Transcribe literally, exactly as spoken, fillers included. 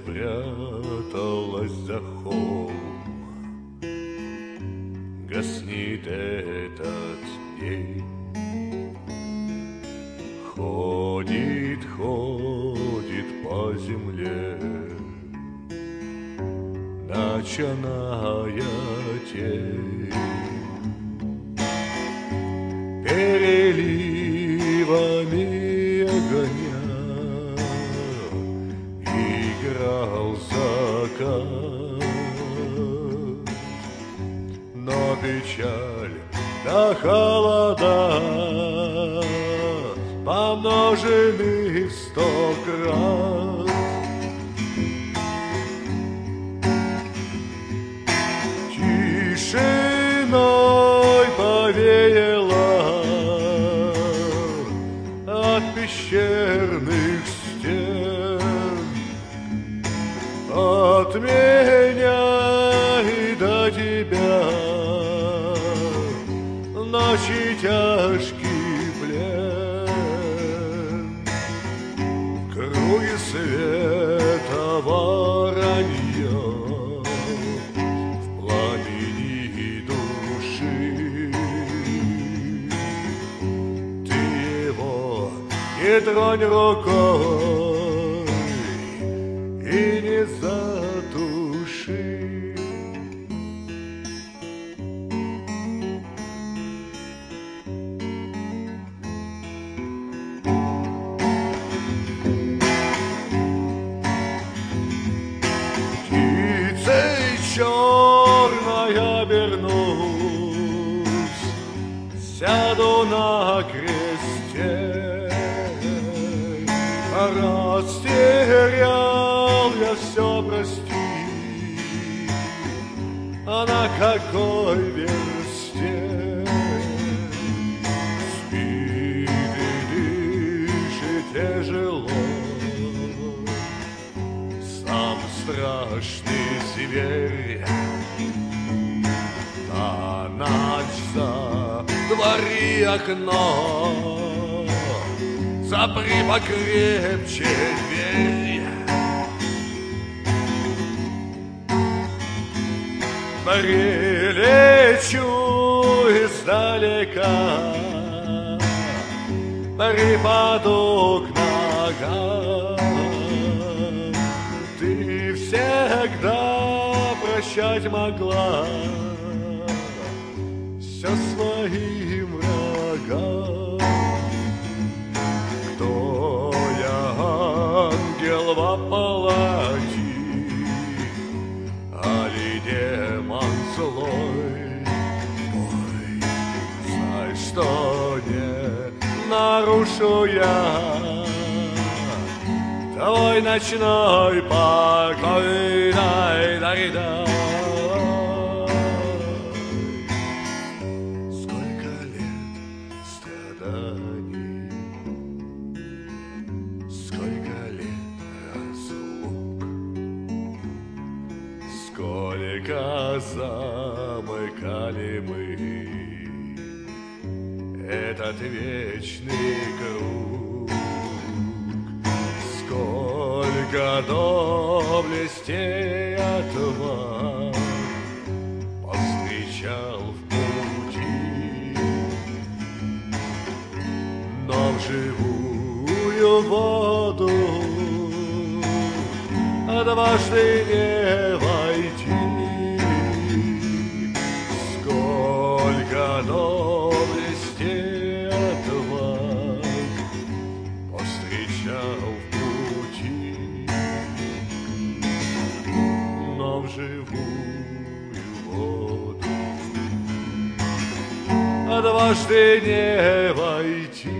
спряталась за холм. Гаснет этот день. Ходит, ходит по земле ночная тень. Переливами огня играл закат, но печаль да холода помножены в сто крат. Тишиной повеяло от пещерных стен, от меня и до тебя ночи тяжкий плен. В круге света воронье, в пламени души. Ты его не тронь рукой и не затуши. Черной обернусь, сяду на кресте. Растерял я все, прости, а на какой версте? Спит и дышит тяжело сам страшный зверь. На ночь затвори окно, запри покрепче дверь. Прилечу издалека, припаду к ногам. Ты всегда прощать могла все своим врагам. Кто я, ангел во плоти, али демон злой? Ой, знай, что не нарушу я твой ночной покой. Дай-дай-дай. Сколько лет страданий, сколько лет разлук, сколько замыкали мы этот вечный круг. Сколько доблестей отваг повстречал в пути, но в живую воду дважды не войти. Сколько доблестей отваг повстречал в пути, но в живую воду дважды не войти.